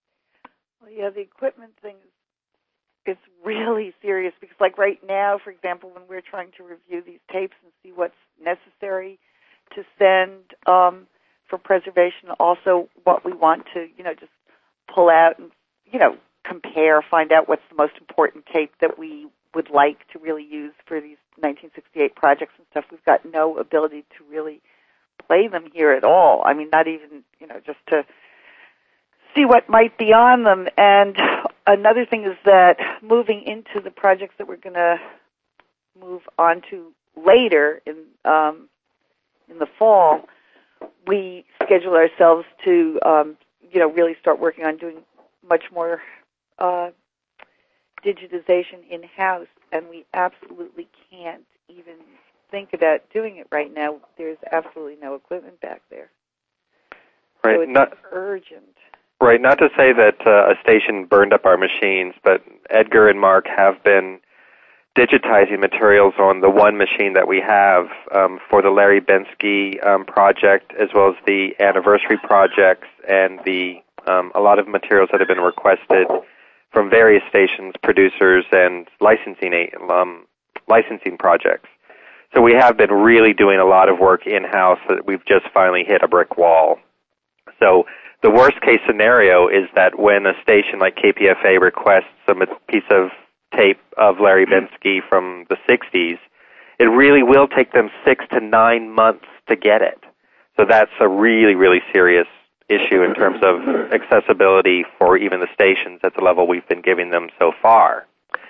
Well, yeah, the equipment thing is, is really serious because, like right now, for example, when we're trying to review these tapes and see what's necessary to send um, for preservation, also what we want to, you know, just pull out and, you know, compare, find out what's the most important tape that we would like to really use for these nineteen sixty-eight projects and stuff. We've got no ability to really play them here at all. I mean, not even, you know, just to see what might be on them. And another thing is that moving into the projects that we're going to move on to later in um, in the fall, we schedule ourselves to um, you know really start working on doing much more uh, digitization in-house, and we absolutely can't even think about doing it right now. There's absolutely no equipment back there. Right. So it's not, urgent. Right. Not to say that uh, a station burned up our machines, but Edgar and Mark have been digitizing materials on the one machine that we have um, for the Larry Bensky um, project, as well as the anniversary projects and the um, a lot of materials that have been requested from various stations, producers, and licensing um, licensing projects. So we have been really doing a lot of work in-house that we've just finally hit a brick wall. So the worst-case scenario is that when a station like K P F A requests a piece of tape of Larry Bensky from the sixties, it really will take them six to nine months to get it. So that's a really, really serious issue in terms of accessibility for even the stations at the level we've been giving them so far.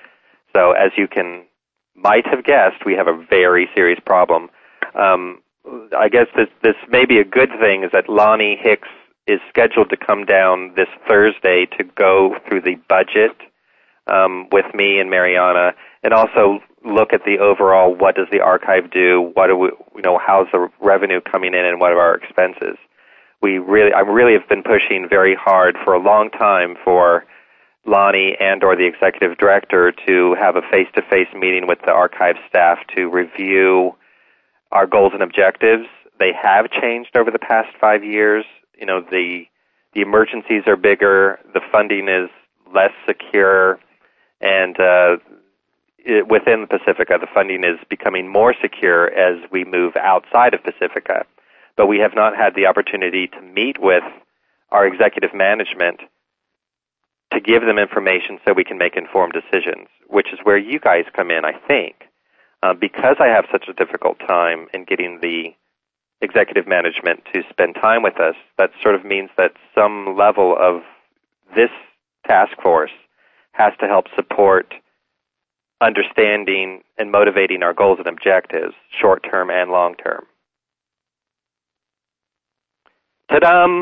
So as you can might have guessed, we have a very serious problem. Um, I guess this, this may be a good thing is that Lonnie Hicks is scheduled to come down this Thursday to go through the budget um, with me and Mariana, and also look at the overall what does the archive do, what do we, you know, how's the revenue coming in, and what are our expenses. We really, I really have been pushing very hard for a long time for Lonnie and or the executive director to have a face-to-face meeting with the archive staff to review our goals and objectives. They have changed over the past five years. You know, the the emergencies are bigger, the funding is less secure, and uh, it, within Pacifica, the funding is becoming more secure as we move outside of Pacifica. But we have not had the opportunity to meet with our executive management to give them information so we can make informed decisions, which is where you guys come in, I think. Uh, because I have such a difficult time in getting the executive management to spend time with us, that sort of means that some level of this task force has to help support understanding and motivating our goals and objectives, short-term and long-term. Ta-dam!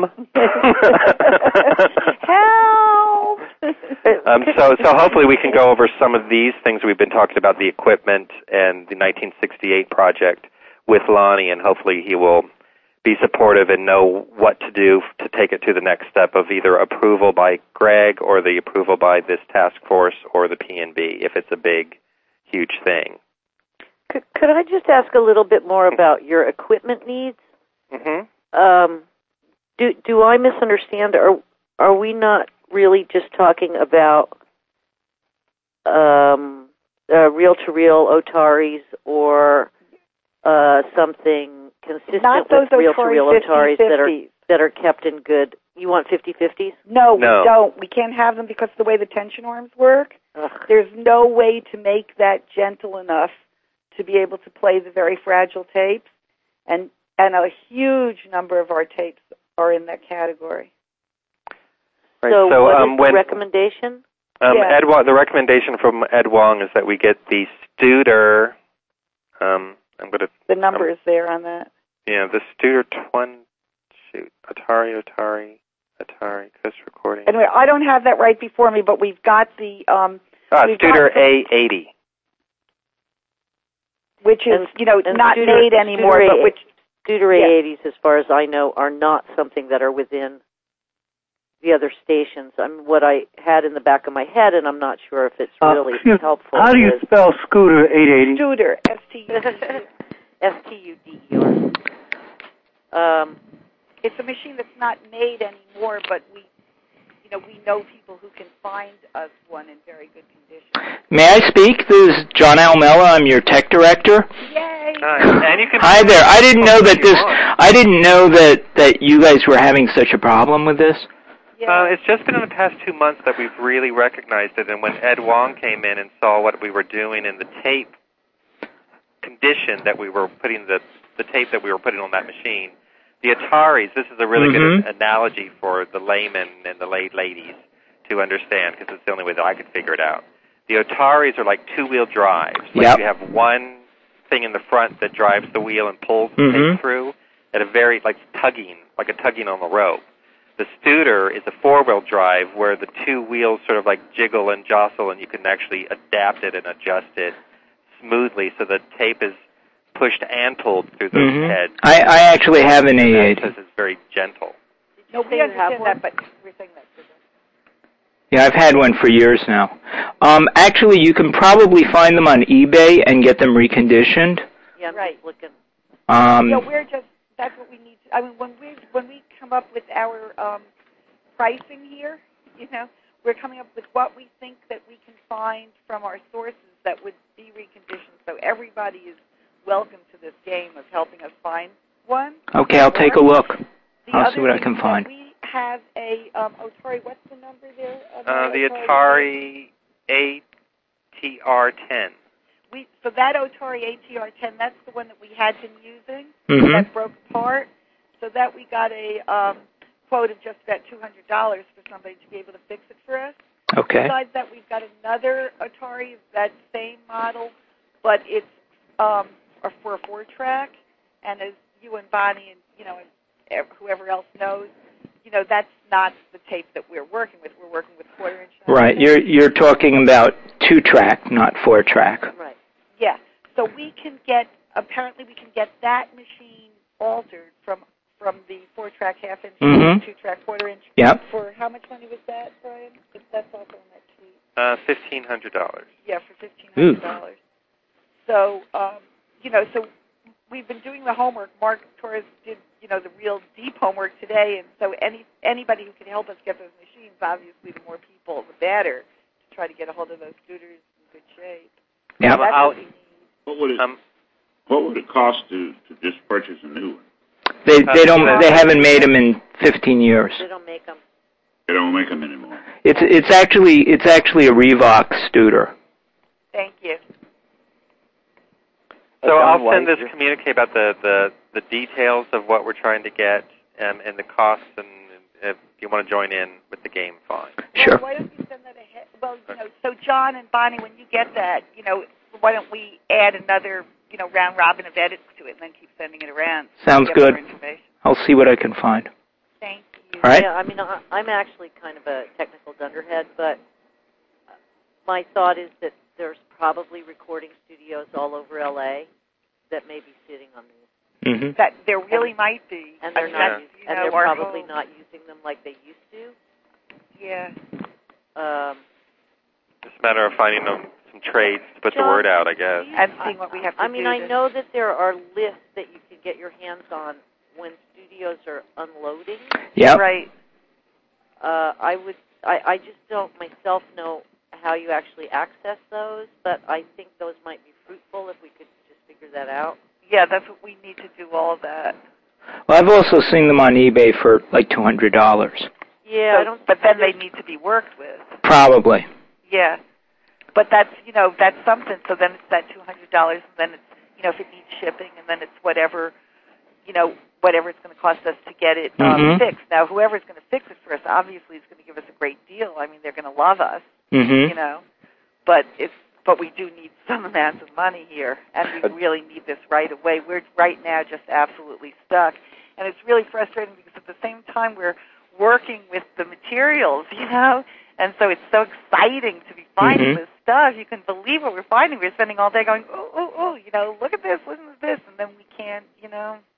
Help! um, so, so hopefully we can go over some of these things we've been talking about, the equipment and the nineteen sixty-eight project, with Lonnie, and hopefully he will be supportive and know what to do to take it to the next step of either approval by Greg or the approval by this task force or the P N B if it's a big, huge thing. Could, could I just ask a little bit more about your equipment needs? Mm-hmm. Um, do do I misunderstand? Are are we not really just talking about um, uh, reel-to-reel Otaris or uh, something consistent Not those with reel-to-reel Otaris that are fifty-fifties. that are kept in good? You want fifty-fifties? No, No. we don't. We can't have them because of the way the tension arms work. Ugh. There's no way to make that gentle enough to be able to play the very fragile tapes, and and a huge number of our tapes are in that category. Right. So, So, what um, is when, the recommendation? Um, Yeah. Ed Wong, the recommendation from Ed Wong is that we get the Studer. Um, I'm going to. The number is there on that. Yeah, the Studer twenty. Shoot, Atari, Atari, Atari, Coast Recording. Anyway, I don't have that right before me, but we've got the um, ah, we've Studer got the- A eighty. which is And- you know and not Studer- made anymore, Studer but A- which Studer Yeah. A eighties, as far as I know, are not something that are within the other stations. I mean, what I had in the back of my head, and I'm not sure if it's Uh, really excuse- helpful. How do you is spell Scooter eight eighty? Studer, S T U D. S T U D E R. Um, It's a machine that's not made anymore, but we, you know, we know people who can find us one in very good condition. May I speak? This is John Almella. I'm your tech director. Yay! Uh, and you can. Hi there. I didn't know that this. I didn't know that that you guys were having such a problem with this. Yeah. Uh, it's just been in the past two months that we've really recognized it, and when Ed Wong came in and saw what we were doing in the tape condition that we were putting the the tape that we were putting on that machine, the Ataris. This is a really Mhm. good analogy for the layman and the lay ladies to understand, because it's the only way that I could figure it out. The Ataris are like two-wheel drives. Like Yep. you have one thing in the front that drives the wheel and pulls the Mhm. tape through at a very, like tugging, like a tugging on the rope. The Studer is a four-wheel drive where the two wheels sort of like jiggle and jostle, and you can actually adapt it and adjust it smoothly so the tape is pushed and pulled through those Mhm. heads. I, I actually have an A eighty. Because it's very gentle. No, we understand that, but we're saying that. Yeah, I've had one for years now. Um, actually, you can probably find them on eBay and get them reconditioned. Yeah, I'm Right. just looking. Um, Yeah, we're just, that's what we need to, I mean, when we, when we come up with our um, pricing here, you know, we're coming up with what we think that we can find from our sources that would be reconditioned. So everybody is welcome to this game of helping us find one. okay, I'll take a look. The I'll other see what I thing can is find. that we have a um, Atari. What's the number there? of Uh, our the Atari A T R ten. We so that Atari A T R ten. That's the one that we had been using. Mhm. That broke apart. So that we got a um, quote of just about two hundred dollars for somebody to be able to fix it for us. Okay. Besides that, we've got another Atari, that same model, but it's um, for a four-track. And as you and Bonnie and you know and whoever else knows, you know that's not the tape that we're working with. We're working with quarter-inch. Right. You're you're talking about two-track, not four-track. Right. Yeah. So we can get. Apparently, we can get that machine altered from from the four-track half-inch Mhm. to two-track quarter-inch. Yep. For how much money was that, Brian? If that's also on that tweet. Uh, fifteen hundred dollars. Yeah, for fifteen hundred dollars. So, um, you know, so we've been doing the homework. Mark Torres did, you know, the real deep homework today, and so any anybody who can help us get those machines, obviously, the more people, the better, to try to get a hold of those scooters in good shape. Yeah. That's I'll, what we need. What would it um, What would it cost to, to just purchase a new one? They they don't they haven't made them in fifteen years. They don't make them. They don't make them anymore. It's it's actually it's actually a Revox Studer. Thank you. So Uh, I'll John send White, this communique about the, the, the details of what we're trying to get um, and the costs, and if you want to join in with the game, fine. Sure. Well, why don't you send that ahead? Well, you know, so John and Bonnie, when you get that, you know, why don't we add another, you know, round robin of edits to it and then keep sending it around? so Sounds we get good. More information. I'll see what I can find. Thank you. All right. Yeah, I mean, I, I'm actually kind of a technical dunderhead, but my thought is that there's probably recording studios all over L A that may be sitting on these, Mhm. That there really might be, and they're But not, that's, us- you and know, they're our probably hope. not using them like they used to. Yeah. Um, It's a matter of finding them, some trades to put John, the word out, I guess. And seeing what we have to I do. mean, I to- know that there are lists that you can get your hands on when studios are unloading. Yep. Right. Uh, I would, I, I just don't myself know how you actually access those, but I think those might be fruitful if we could just figure that out. Yeah, that's what we need to do, all of that. Well, I've also seen them on eBay for like two hundred dollars. Yeah, So- I don't. but then they need to be worked with. Probably. Yeah. But that's, you know, that's something. So then it's that two hundred dollars, and then it's, you know, if it needs shipping, and then it's whatever, you know, whatever it's going to cost us to get it um, Mhm. fixed. Now, whoever's going to fix it for us, obviously, is going to give us a great deal. I mean, they're going to love us, Mhm. you know. But it's, but we do need some amount of money here, and we really need this right away. We're right now just absolutely stuck, and it's really frustrating because at the same time we're working with the materials, you know. And so it's so exciting to be finding Mhm. this stuff. You can believe what we're finding. We're spending all day going, oh, oh, oh, you know, look at this, listen to this, and then we can't, you know.